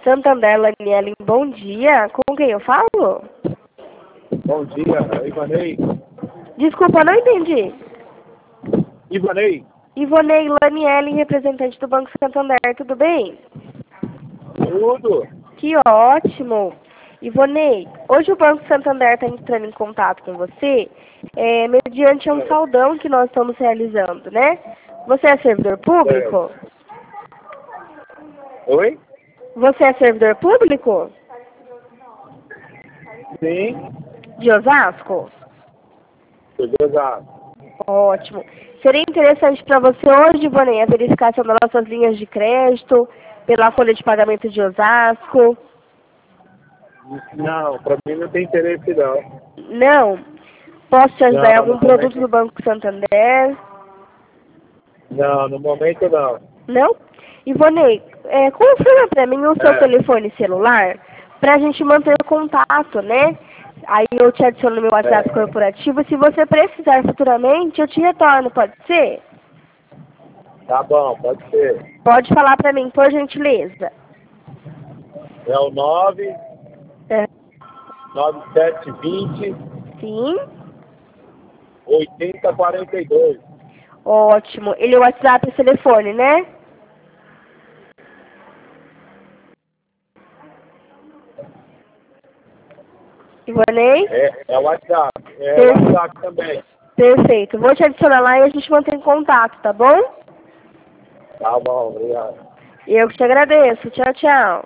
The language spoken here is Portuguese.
Santander, Laniele, bom dia. Com quem eu falo? Bom dia, Ivanei. Desculpa, não entendi. Ivanei, Ivonei Laniele, representante do Banco Santander, tudo bem? tudo? Que ótimo! Ivonei, hoje o Banco Santander está entrando em contato com você, mediante um saldão que nós estamos realizando, né? Você é servidor público? Oi? Você é servidor público? Sim, De Osasco? beleza. Ótimo. Seria interessante para você hoje, Ivonei, a verificação das nossas linhas de crédito, pela folha de pagamento de Osasco. Não, pra mim não tem interesse não. Não? Posso te ajudar em Não, algum no produto do momento, Banco Santander? não, no momento não. Não? Ivonei, confirma para mim o seu É, telefone celular para a gente manter contato, né? Aí eu te adiciono no meu WhatsApp é. corporativo. Se você precisar futuramente, eu te retorno, pode ser? Tá bom, pode ser. Pode falar para mim, por gentileza. É o É, 99720 sim? 8042. Ótimo. Ele é o WhatsApp e o telefone, né? Ivonei? É o WhatsApp. É o Per- WhatsApp também. Perfeito. Vou te adicionar lá e a gente mantém contato, tá bom? Tá bom, obrigado. Eu que te agradeço. Tchau, tchau.